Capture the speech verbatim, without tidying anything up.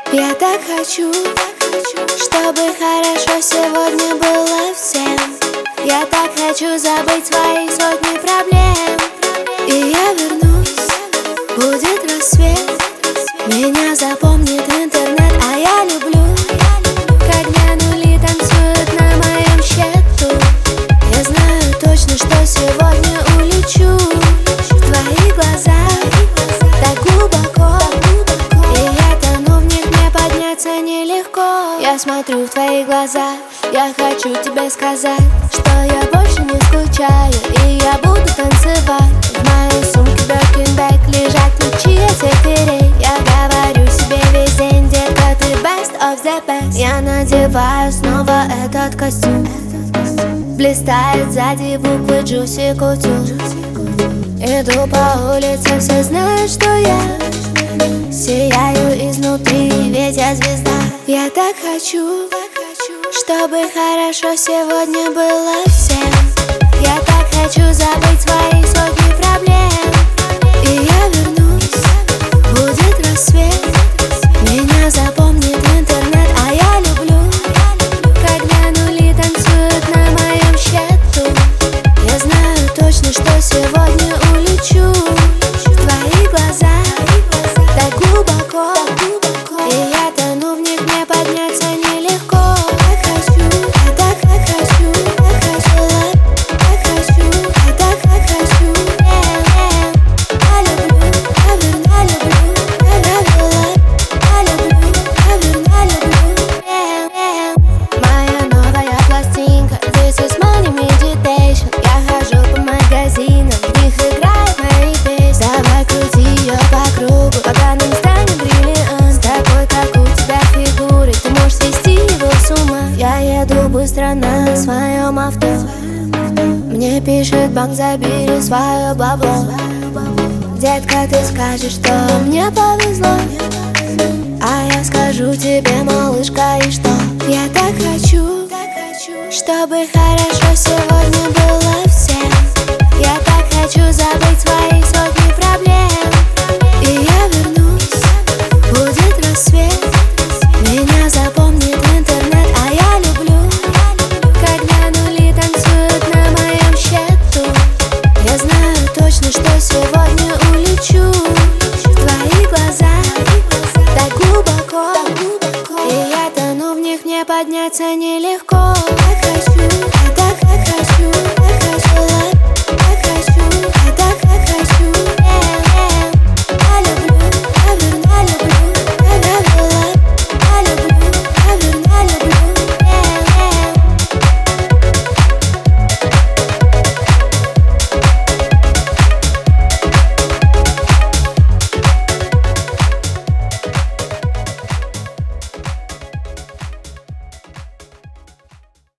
Я так хочу, чтобы хорошо сегодня было всем. Я так хочу забыть свои сотни проблем. И я вернусь, будет рассвет, меня запомнит интернет. А я люблю, когда нули танцуют на моем счету. Я знаю точно, что сегодня улечу в твои глаза так глубоко, и я тону в них, мне подняться нелегко. Я смотрю в твои глаза, я хочу тебе сказать, что я больше не скучаю, и я буду танцевать. В моей сумке Birkin-bag лежат ключи от всех дверей. Я говорю себе весь день, детка, ты best of the best. Я надеваю снова этот костюм, блистает сзади буквы Juicy Couture. Иду по улице, все знают, что я сияю изнутри, ведь я звезда. Я так хочу, чтобы хорошо сегодня было всем. Я так хочу забыть свои сотни проблем. И я вернусь, будет рассвет, меня запомнит интернет. А я люблю, когда нули танцуют на моем счету. Я знаю точно, что сегодня улечу в твои глаза так глубоко, и я тону в них, мне подняться нелегко. Так хочу, я так, так хочу, так хочу, так хочу, я так, так хочу. Я люблю, я верна люблю, я люблю, я люблю, я верна люблю. Моя новая пластинка, this is money meditation. Я хожу по магазинам, в них играют мои песни. Давай крути ее по кругу, пока нам станет бриллиант. С такой, как у тебя фигурой, ты можешь свести его с ума. Я еду быстро на своем авто, мне пишет банк, забери свое бабло. Детка, ты скажешь, что мне повезло, а я скажу тебе, малышка, и что? Я так хочу, чтобы хорошо сегодня было всем. Я так хочу забыть свои сотни проблем. И я вернусь, будет рассвет, меня запомнит интернет. А я люблю, когда нули танцуют на моем счету. Я знаю точно, что сегодня улечу в твои глаза так глубоко, и я тону в них, мне подняться нелегко.